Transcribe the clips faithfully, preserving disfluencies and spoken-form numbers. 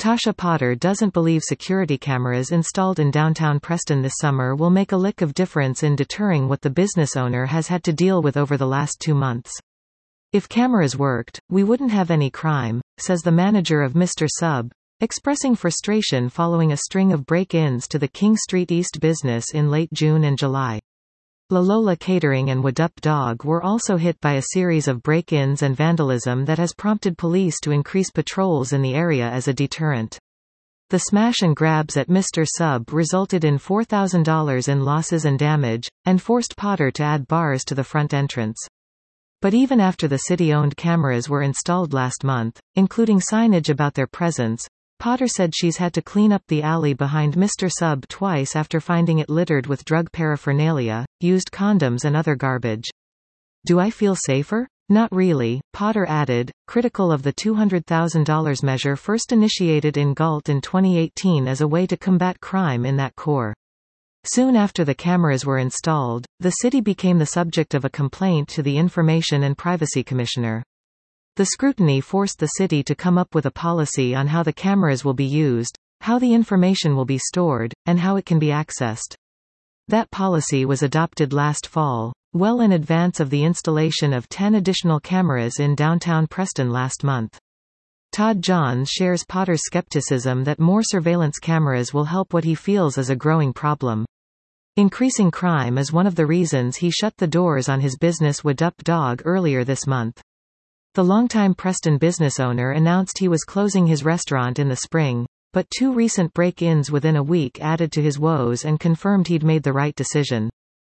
Tasha Potter doesn't believe security cameras installed in downtown Preston this summer will make a lick of difference in deterring what the business owner has had to deal with over the last two months. If cameras worked, we wouldn't have any crime, says the manager of Mister Sub, expressing frustration following a string of break-ins to the King Street East business in late June and July. La Lola Catering and Wadup Dog were also hit by a series of break-ins and vandalism that has prompted police to increase patrols in the area as a deterrent. The smash and grabs at Mister Sub resulted in four thousand dollars in losses and damage, and forced Potter to add bars to the front entrance. But even after the city-owned cameras were installed last month, including signage about their presence, Potter said she's had to clean up the alley behind Mister Sub twice after finding it littered with drug paraphernalia, used condoms and other garbage. Do I feel safer? Not really, Potter added, critical of the two hundred thousand dollars measure first initiated in Galt in twenty eighteen as a way to combat crime in that core. Soon after the cameras were installed, the city became the subject of a complaint to the Information and Privacy Commissioner. The scrutiny forced the city to come up with a policy on how the cameras will be used, how the information will be stored, and how it can be accessed. That policy was adopted last fall, well in advance of the installation of ten additional cameras in downtown Preston last month. Todd Johns shares Potter's skepticism that more surveillance cameras will help what he feels is a growing problem. Increasing crime is one of the reasons he shut the doors on his business Wadup Dog earlier this month. The longtime Preston business owner announced he was closing his restaurant in the spring, but two recent break-ins within a week added to his woes and confirmed he'd made the right decision.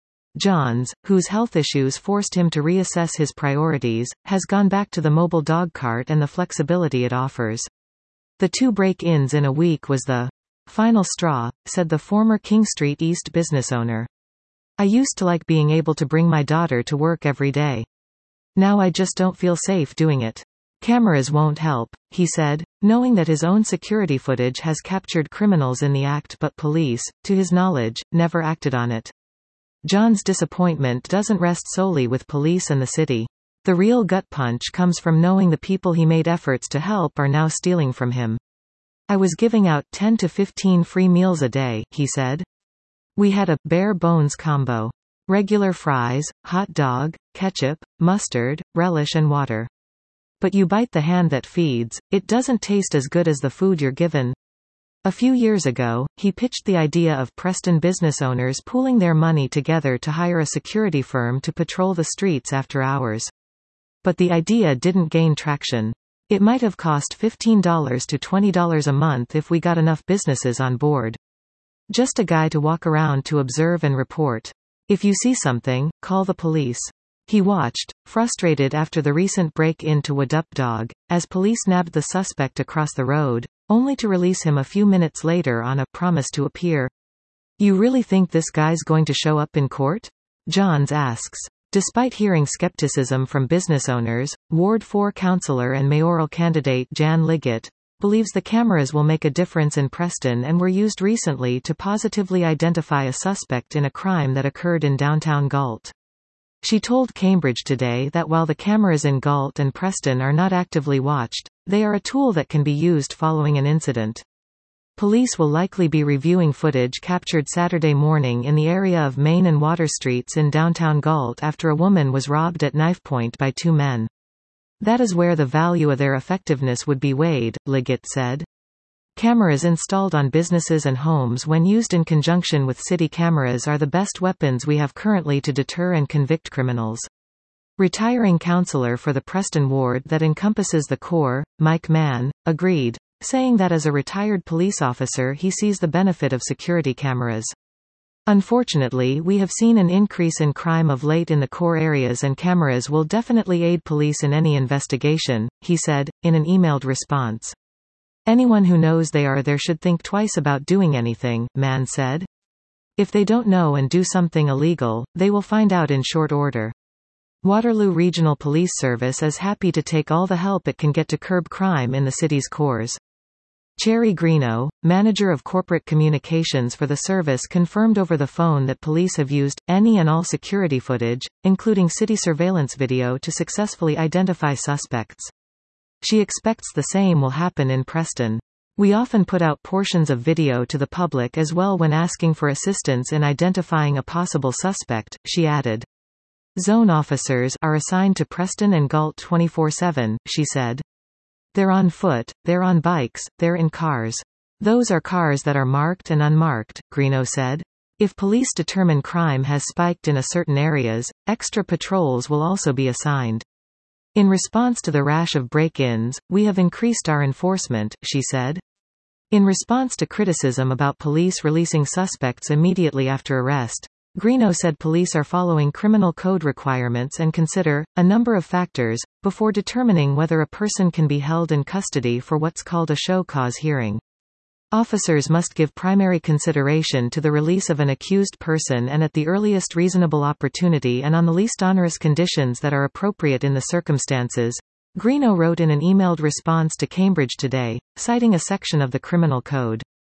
Johns, whose health issues forced him to reassess his priorities, has gone back to the mobile dog cart and the flexibility it offers. The two break-ins in a week was the final straw, said the former King Street East business owner. I used to like being able to bring my daughter to work every day. Now I just don't feel safe doing it. Cameras won't help, he said, knowing that his own security footage has captured criminals in the act but police, to his knowledge, never acted on it. John's disappointment doesn't rest solely with police and the city. The real gut punch comes from knowing the people he made efforts to help are now stealing from him. I was giving out ten to fifteen free meals a day, he said. We had a bare bones combo. Regular fries, hot dog, ketchup, mustard, relish and water. But you bite the hand that feeds, it doesn't taste as good as the food you're given. A few years ago, he pitched the idea of Preston business owners pooling their money together to hire a security firm to patrol the streets after hours. But the idea didn't gain traction. It might have cost fifteen to twenty dollars a month if we got enough businesses on board. Just a guy to walk around to observe and report. If you see something, call the police. He watched, frustrated after the recent break-in to Wadup Dog, as police nabbed the suspect across the road, only to release him a few minutes later on a promise to appear. You really think this guy's going to show up in court? Johns asks. Despite hearing skepticism from business owners, Ward four councillor and mayoral candidate Jan Liggett believes the cameras will make a difference in Preston and were used recently to positively identify a suspect in a crime that occurred in downtown Galt. She told Cambridge Today that while the cameras in Galt and Preston are not actively watched, they are a tool that can be used following an incident. Police will likely be reviewing footage captured Saturday morning in the area of Main and Water Streets in downtown Galt after a woman was robbed at knifepoint by two men. That is where the value of their effectiveness would be weighed, Liggett said. Cameras installed on businesses and homes when used in conjunction with city cameras are the best weapons we have currently to deter and convict criminals. Retiring councillor for the Preston ward that encompasses the core, Mike Mann, agreed, saying that as a retired police officer he sees the benefit of security cameras. Unfortunately, we have seen an increase in crime of late in the core areas and cameras will definitely aid police in any investigation, he said, in an emailed response. Anyone who knows they are there should think twice about doing anything, Mann said. If they don't know and do something illegal, they will find out in short order. Waterloo Regional Police Service is happy to take all the help it can get to curb crime in the city's cores. Cherry Greeno, manager of corporate communications for the service, confirmed over the phone that police have used any and all security footage, including city surveillance video, to successfully identify suspects. She expects the same will happen in Preston. We often put out portions of video to the public as well when asking for assistance in identifying a possible suspect, she added. Zone officers are assigned to Preston and Galt twenty-four seven, she said. They're on foot, they're on bikes, they're in cars. Those are cars that are marked and unmarked, Greenough said. If police determine crime has spiked in a certain areas, extra patrols will also be assigned. In response to the rash of break-ins, we have increased our enforcement, she said. In response to criticism about police releasing suspects immediately after arrest, Greenough said police are following criminal code requirements and consider a number of factors before determining whether a person can be held in custody for what's called a show cause hearing. Officers must give primary consideration to the release of an accused person and at the earliest reasonable opportunity and on the least onerous conditions that are appropriate in the circumstances, Greenough wrote in an emailed response to Cambridge Today, citing a section of the Criminal Code.